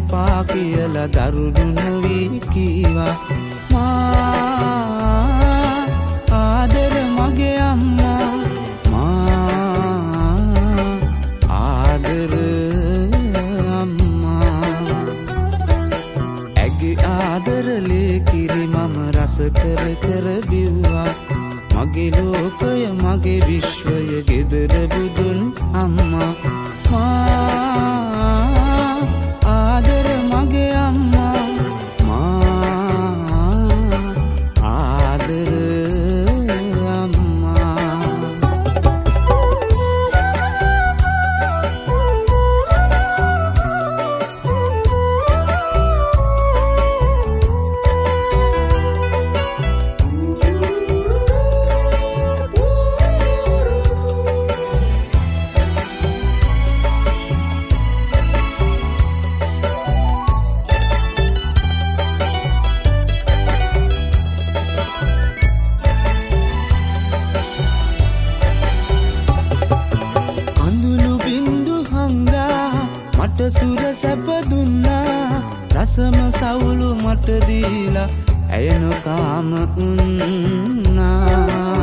එපා කියලා දරුණු නොවී කීවා. මා ආදර මගේ අම්මා, මා ආදර අම්මා. ඇගේ ආදරලේ කිරි මම රස කර කර බිව්වා. මගේ ලෝකය මගේ විශ්වය ගෙදර බුදුන් අම්මා. ආදර මගේ අම්මා, ආදර අම්මා. සුර සැප දුන්නා, රසම සවුලු මට දීලා ඇය නොකාම උන්නා.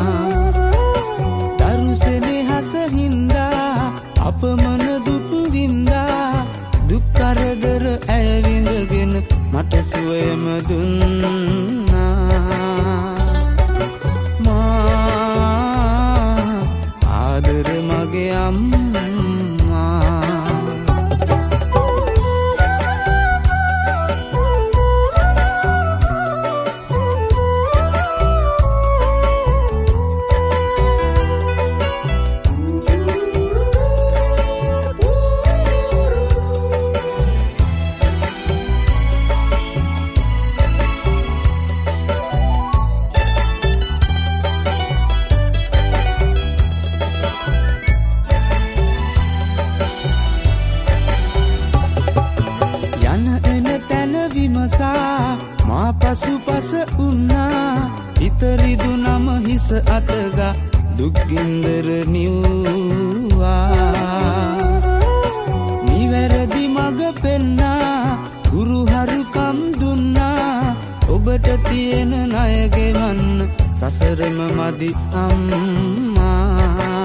දරුසෙනෙහස හින්දා අපමණ දුක් වින්දා, දුක් කරදර ඇය විඳගෙන මට සුවයම දුන්නා. මා ආදර මගේ අම්මා. මා පසුපස උන්නා, ඉතරිදු නම හිස අතගා දුක්ගින්දර නිව්වා. නිවැරදි මග පෙන්නා, ගුරුහරුකම් දුන්නා. ඔබට තියෙන ණය ගෙවන්න සසරම මදි අම්මා.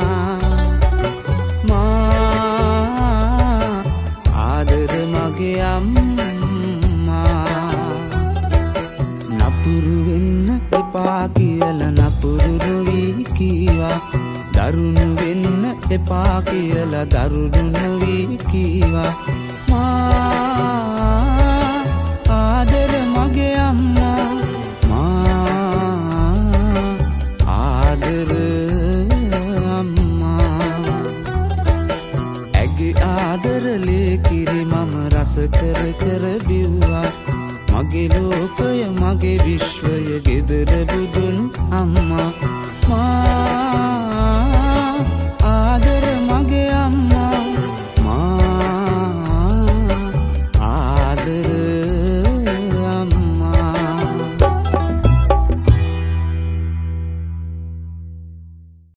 මා ආදර මගේ අම්මා. නපුරු වෙන්න එපා කියලා නපුරු නොවී කීවා. දරුණු වෙන්න එපා කියලා දරුණු නොවී කීවා. මා ආදර මගේ අම්මා, මා ආදර අම්මා. ඇගේ ආදරලේ කිරි මම රස කර කර බිව්වා. මගේ ලෝකය මගේ විශ්වය ගෙදර බුදුන් අම්මා.